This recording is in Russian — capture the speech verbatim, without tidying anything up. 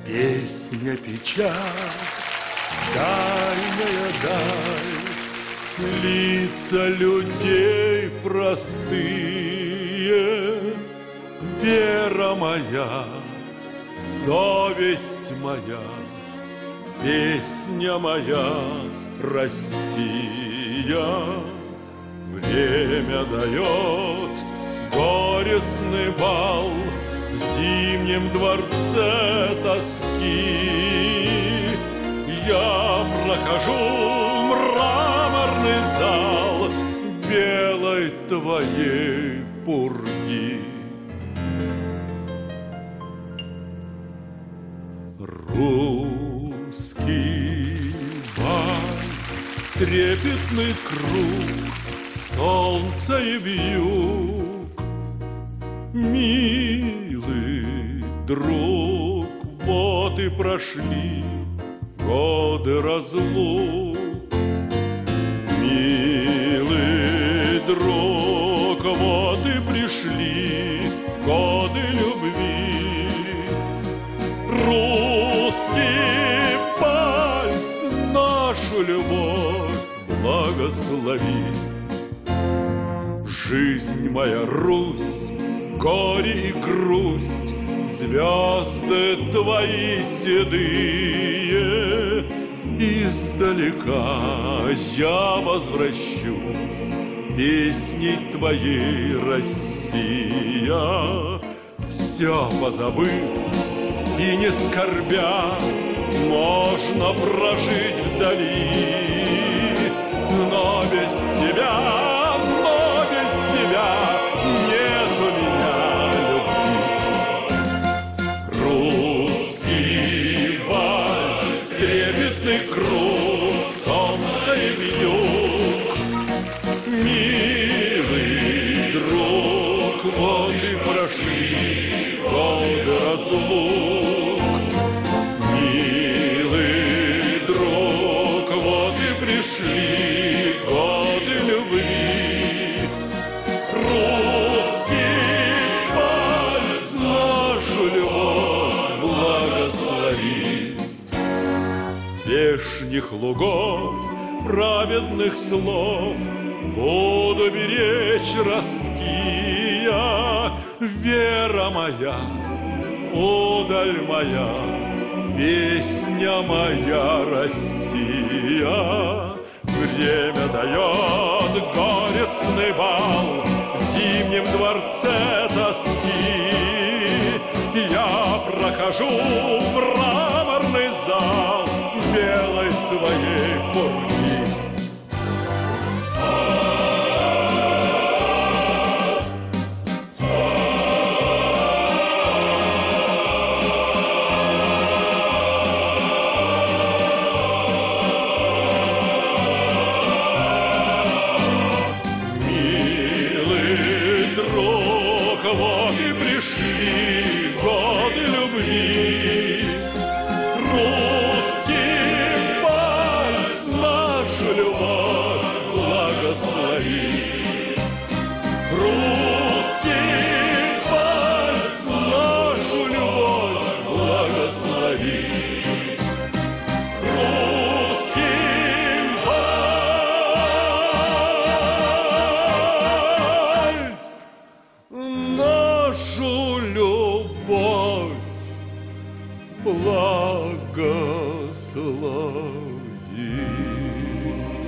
Песня печаль, дальняя даль, лица людей простые, вера моя, совесть моя, песня моя, Россия. Время дает горестный бал в зимнем дворце тоски. Я прохожу мраморный зал белой твоей пурги. Русский вальс, трепетный круг, солнце и вьюг. Милый друг, вот и прошли годы разлук. Милый друг, вот и пришли годы любви. Русский вальс, нашу любовь благослови. Жизнь моя, Русь, горе и грусть, звезды твои седые. Издалека я возвращусь песней твоей, Россия. Все позабыв и не скорбя, можно прожить вдали, но без тебя, но без тебя нет у меня любви. Русский вальс, трепетный круг, солнце и вьюг. Милый друг, вот и прошли годы разлук. Милый друг, вот и пришли годы любви. Русский вальс, нашу любовь благослови. Вешних лугов, праведных слов буду беречь ростки я. Вера моя, удаль моя, песня моя, Россия. Время дает горестный бал в зимнем дворце тоски. Я прохожу мраморный зал белой твоей пурги. Вот и пришли годы любви. Русский вальс, нашу любовь благослови. Русский вальс, нашу любовь благослови. Русский вальс, нашу любовь благослови.